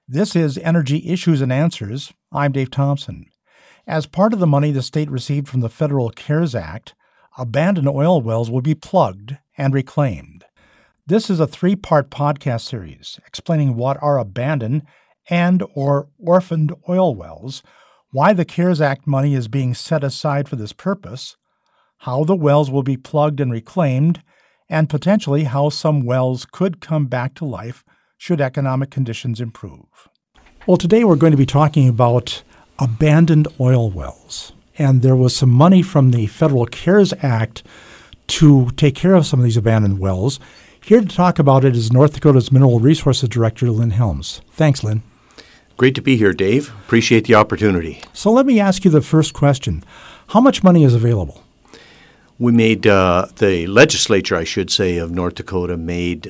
This is Energy Issues and Answers. I'm Dave Thompson. As part of the money the state received from the Federal CARES Act, abandoned oil wells will be plugged and reclaimed. This is a three-part podcast series explaining what are abandoned and or orphaned oil wells, why the CARES Act money is being set aside for this purpose, how the wells will be plugged and reclaimed, and potentially how some wells could come back to life should economic conditions improve. Well, today we're going to be talking about abandoned oil wells. And there was some money from the Federal CARES Act to take care of some of these abandoned wells. Here to talk about it is North Dakota's Mineral Resources Director, Lynn Helms. Thanks, Lynn. Great to be here, Dave. Appreciate the opportunity. So let me ask you the first question. How much money is available? We made, the legislature, I should say, of North Dakota made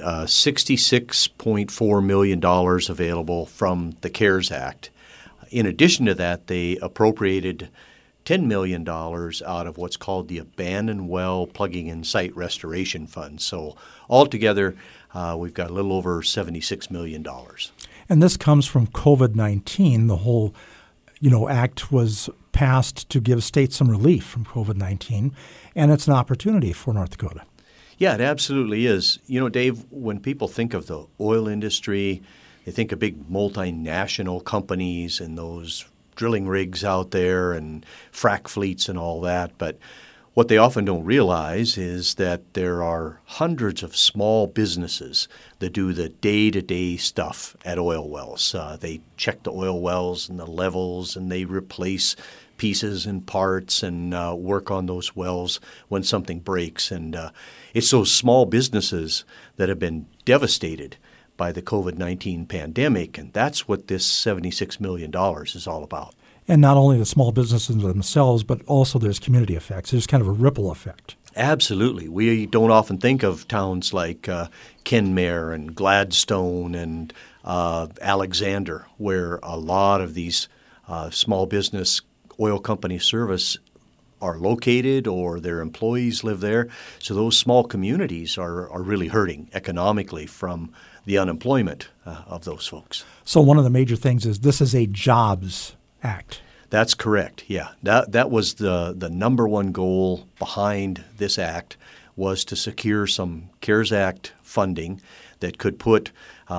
$66.4 million available from the CARES Act. In addition to that, they appropriated $10 million out of what's called the Abandoned Well Plugging and Site Restoration Fund. So altogether, we've got a little over $76 million. And this comes from COVID-19. The whole, act was passed to give states some relief from COVID-19, and it's an opportunity for North Dakota. Yeah, it absolutely is. Dave, when people think of the oil industry, they think of big multinational companies and those drilling rigs out there and frac fleets and all that. But what they often don't realize is that there are hundreds of small businesses that do the day-to-day stuff at oil wells. They check the oil wells and the levels, and they replace pieces and parts and work on those wells when something breaks. And it's those small businesses that have been devastated by the COVID-19 pandemic, and that's what this $76 million is all about. And not only the small businesses themselves, but also there's community effects. There's kind of a ripple effect. Absolutely. We don't often think of towns like Kenmare and Gladstone and Alexander, where a lot of these small business oil company service are located or their employees live there. So those small communities are really hurting economically from the unemployment of those folks. So one of the major things is this is a jobs act. That's correct, yeah. That was the number one goal behind this act, was to secure some CARES Act funding that could put,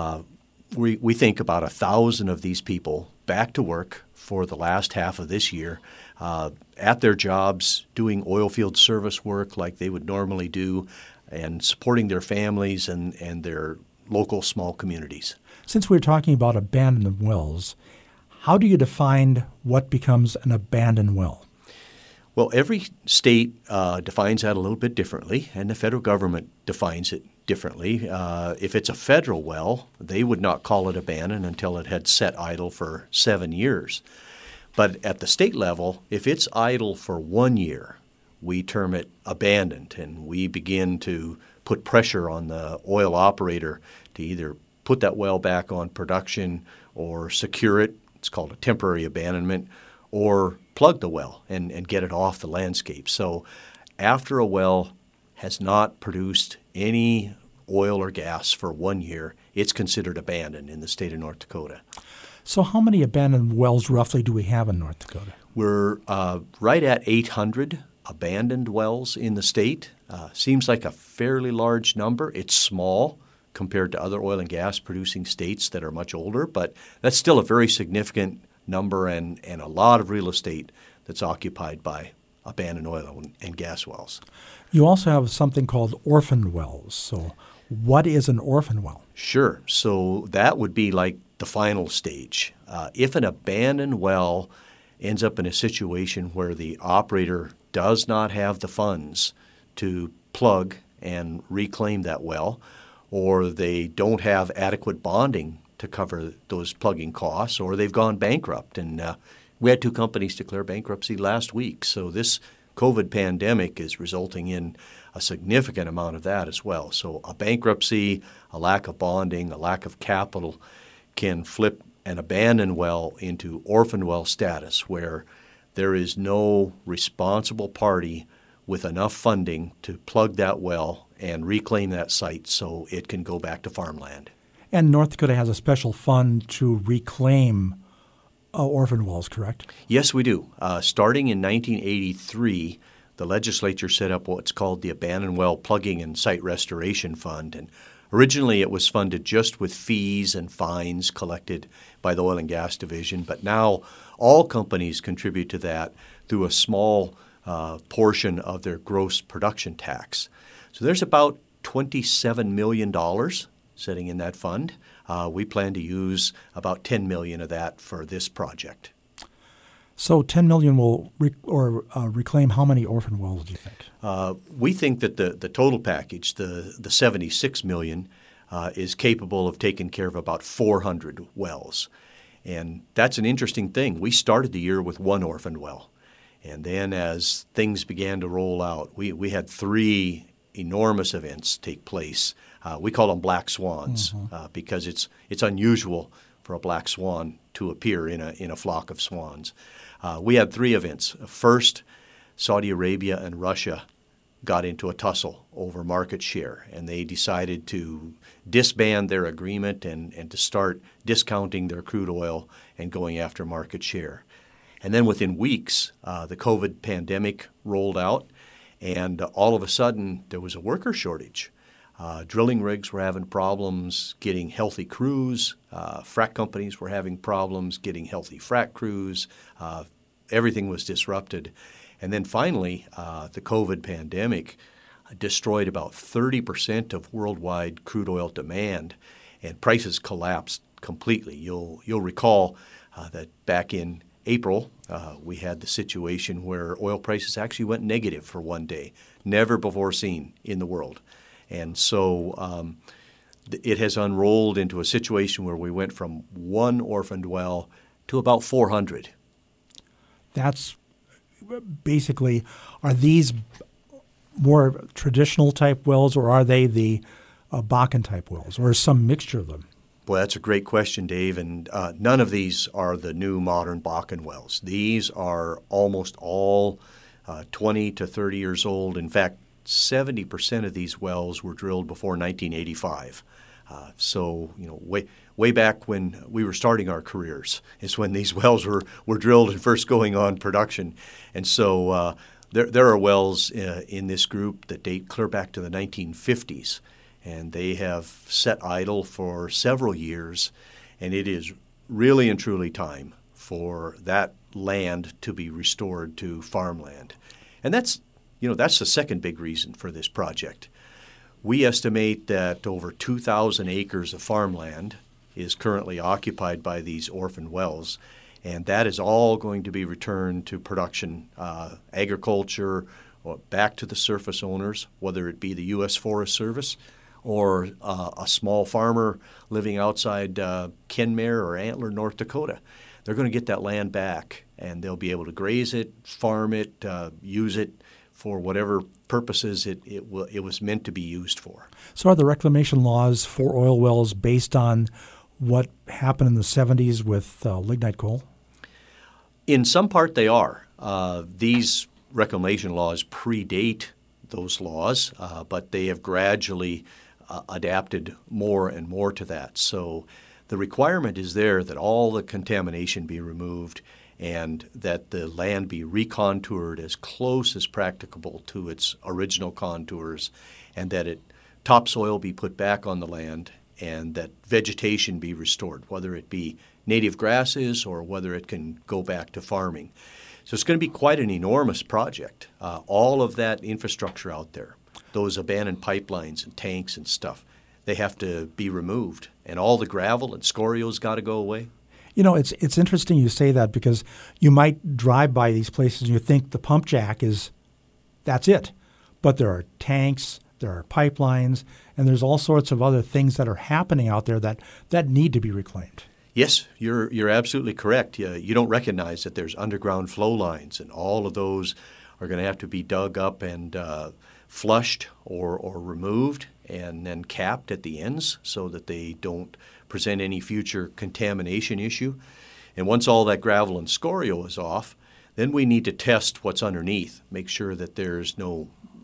we think, about 1,000 of these people back to work for the last half of this year at their jobs, doing oil field service work like they would normally do, and supporting their families and their local small communities. Since we're talking about abandoned wells, how do you define what becomes an abandoned well? Well, every state defines that a little bit differently, and the federal government defines it differently. If it's a federal well, they would not call it abandoned until it had sat idle for 7 years. But at the state level, if it's idle for 1 year, we term it abandoned, and we begin to put pressure on the oil operator to either put that well back on production or secure it. It's called a temporary abandonment, or plug the well and get it off the landscape. So after a well has not produced any oil or gas for 1 year, it's considered abandoned in the state of North Dakota. So how many abandoned wells roughly do we have in North Dakota? We're right at 800 abandoned wells in the state. Seems like a fairly large number. It's small compared to other oil and gas producing states that are much older, but that's still a very significant number and a lot of real estate that's occupied by abandoned oil and gas wells. You also have something called orphaned wells. So what is an orphan well? Sure. So that would be like the final stage. If an abandoned well ends up in a situation where the operator does not have the funds to plug and reclaim that well, or they don't have adequate bonding to cover those plugging costs, or they've gone bankrupt. And we had 2 companies declare bankruptcy last week. So this COVID pandemic is resulting in a significant amount of that as well. So a bankruptcy, a lack of bonding, a lack of capital can flip an abandoned well into orphan well status, where there is no responsible party with enough funding to plug that well and reclaim that site so it can go back to farmland. And North Dakota has a special fund to reclaim orphan wells, correct? Yes, we do. Starting in 1983, the legislature set up what's called the Abandoned Well Plugging and Site Restoration Fund. And originally it was funded just with fees and fines collected by the Oil and Gas Division, but now all companies contribute to that through a small portion of their gross production tax. So there's about $27 million sitting in that fund. We plan to use about $10 million of that for this project. So $10 million will reclaim how many orphan wells, do you think? We think that the total package, the $76 million, is capable of taking care of about 400 wells. And that's an interesting thing. We started the year with one orphaned well. And then as things began to roll out, we had 3 enormous events take place. We call them black swans because it's unusual for a black swan to appear in a flock of swans. We had 3 events. First, Saudi Arabia and Russia got into a tussle over market share, and they decided to disband their agreement and to start discounting their crude oil and going after market share. And then within weeks, the COVID pandemic rolled out, and all of a sudden there was a worker shortage. Drilling rigs were having problems getting healthy crews. Frac companies were having problems getting healthy frac crews. Everything was disrupted. And then finally, the COVID pandemic destroyed about 30% of worldwide crude oil demand, and prices collapsed completely. You'll recall that back in April, we had the situation where oil prices actually went negative for one day, never before seen in the world. And so it has unrolled into a situation where we went from one orphaned well to about 400. That's basically, are these more traditional type wells, or are they the Bakken type wells, or some mixture of them? Boy, that's a great question, Dave, and none of these are the new modern Bakken wells. These are almost all 20 to 30 years old. In fact, 70% of these wells were drilled before 1985. So, way back when we were starting our careers is when these wells were drilled and first going on production. And so there are wells in this group that date clear back to the 1950s. And they have sat idle for several years, and it is really and truly time for that land to be restored to farmland. And that's the second big reason for this project. We estimate that over 2,000 acres of farmland is currently occupied by these orphan wells, and that is all going to be returned to production, agriculture, or back to the surface owners, whether it be the U.S. Forest Service or a small farmer living outside Kenmare or Antler, North Dakota. They're going to get that land back, and they'll be able to graze it, farm it, use it for whatever purposes it was meant to be used for. So are the reclamation laws for oil wells based on what happened in the 70s with lignite coal? In some part they are. These reclamation laws predate those laws, but they have gradually adapted more and more to that. So the requirement is there that all the contamination be removed and that the land be recontoured as close as practicable to its original contours, and that topsoil be put back on the land, and that vegetation be restored, whether it be native grasses or whether it can go back to farming. So it's going to be quite an enormous project. All of that infrastructure out there, those abandoned pipelines and tanks and stuff, they have to be removed. And all the gravel and scoria's got to go away. It's interesting you say that, because you might drive by these places and you think the pump jack that's it. But there are tanks, there are pipelines, and there's all sorts of other things that are happening out there that need to be reclaimed. Yes, you're absolutely correct. You don't recognize that there's underground flow lines, and all of those are going to have to be dug up and flushed or removed and then capped at the ends so that they don't present any future contamination issue. And once all that gravel and scoria is off, then we need to test what's underneath, make sure that there's no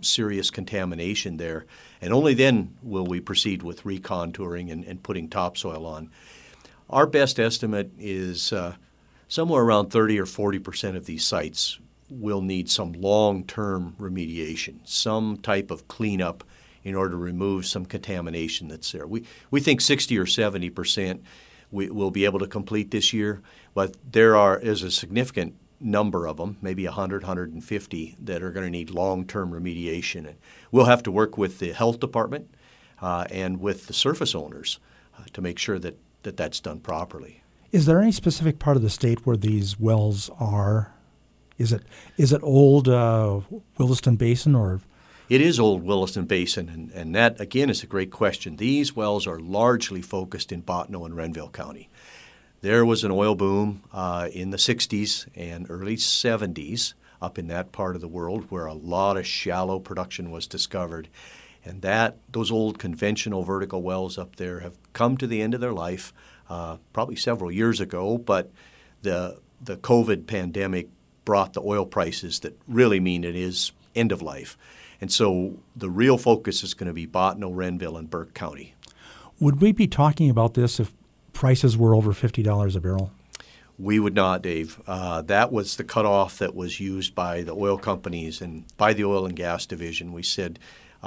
serious contamination there. And only then will we proceed with recontouring and putting topsoil on. Our best estimate is somewhere around 30 or 40% of these sites will need some long-term remediation, some type of cleanup in order to remove some contamination that's there. We think 60 or 70% we will be able to complete this year, but there is a significant number of them, maybe 100, 150, that are going to need long-term remediation. And we'll have to work with the health department and with the surface owners to make sure that that's done properly. Is there any specific part of the state where these wells are? Is it old Williston Basin or? It is old Williston Basin, and that, again, is a great question. These wells are largely focused in Bottineau and Renville County. There was an oil boom in the 60s and early 70s up in that part of the world where a lot of shallow production was discovered. And those old conventional vertical wells up there have come to the end of their life probably several years ago, but the COVID pandemic brought the oil prices that really mean it is end of life. And so the real focus is going to be Bottineau, Renville, and Burke County. Would we be talking about this if prices were over $50 a barrel? We would not, Dave. That was the cutoff that was used by the oil companies and by the Oil and Gas Division. We said,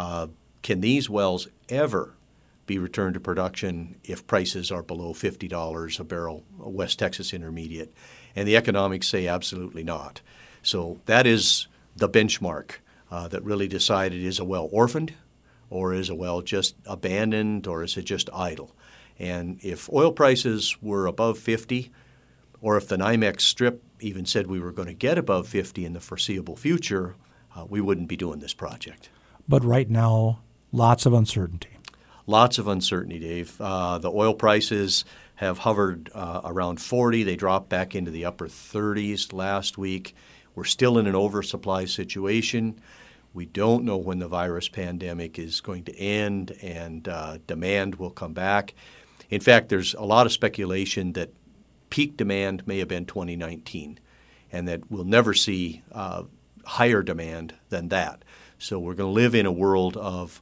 can these wells ever be returned to production if prices are below $50 a barrel, a West Texas Intermediate? And the economics say absolutely not. So that is the benchmark that really decided, is a well orphaned, or is a well just abandoned, or is it just idle? And if oil prices were above 50, or if the NYMEX strip even said we were going to get above 50 in the foreseeable future, we wouldn't be doing this project. But right now, lots of uncertainty. Lots of uncertainty, Dave. The oil prices have hovered around 40. They dropped back into the upper 30s last week. We're still in an oversupply situation. We don't know when the virus pandemic is going to end and demand will come back. In fact, there's a lot of speculation that peak demand may have been 2019 and that we'll never see higher demand than that. So we're going to live in a world of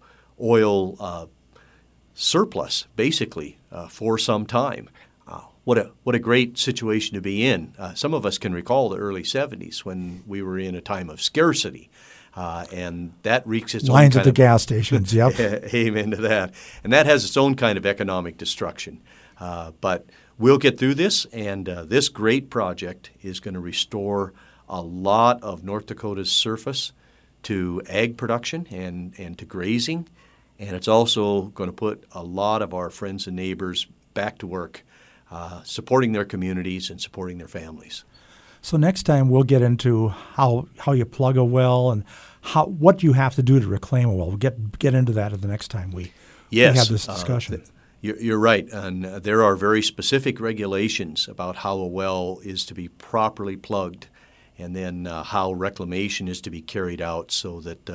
oil surplus, basically, for some time. What a great situation to be in. Some of us can recall the early 70s when we were in a time of scarcity. And that wreaks its lines own at the gas stations, yep. Amen to that. And that has its own kind of economic destruction. But we'll get through this, and this great project is going to restore a lot of North Dakota's surface to ag production and to grazing. And it's also going to put a lot of our friends and neighbors back to work, supporting their communities and supporting their families. So next time we'll get into how you plug a well and what you have to do to reclaim a well. We'll get into that at the next time we have this discussion. You're right, and there are very specific regulations about how a well is to be properly plugged, and then how reclamation is to be carried out so that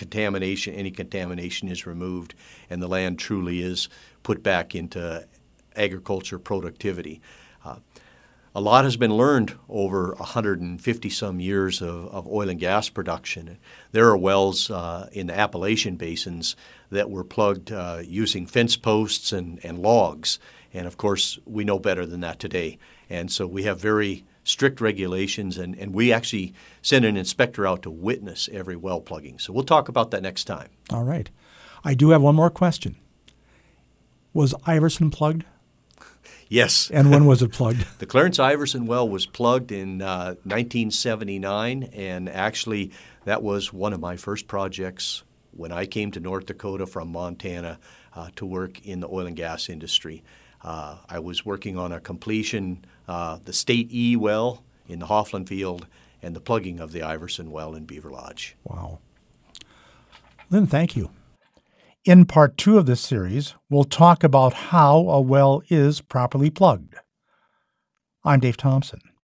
any contamination is removed and the land truly is put back into agriculture productivity. A lot has been learned over 150-some years of oil and gas production. There are wells in the Appalachian basins that were plugged using fence posts and logs. And, of course, we know better than that today. And so we have very strict regulations, and we actually send an inspector out to witness every well plugging. So we'll talk about that next time. All right. I do have one more question. Was Iverson plugged? Yes. And when was it plugged? The Clarence Iverson well was plugged in 1979, and actually that was one of my first projects when I came to North Dakota from Montana to work in the oil and gas industry. I was working on a completion, the State E well in the Hoffland Field, and the plugging of the Iverson well in Beaver Lodge. Wow. Lynn, thank you. In part 2 of this series, we'll talk about how a well is properly plugged. I'm Dave Thompson.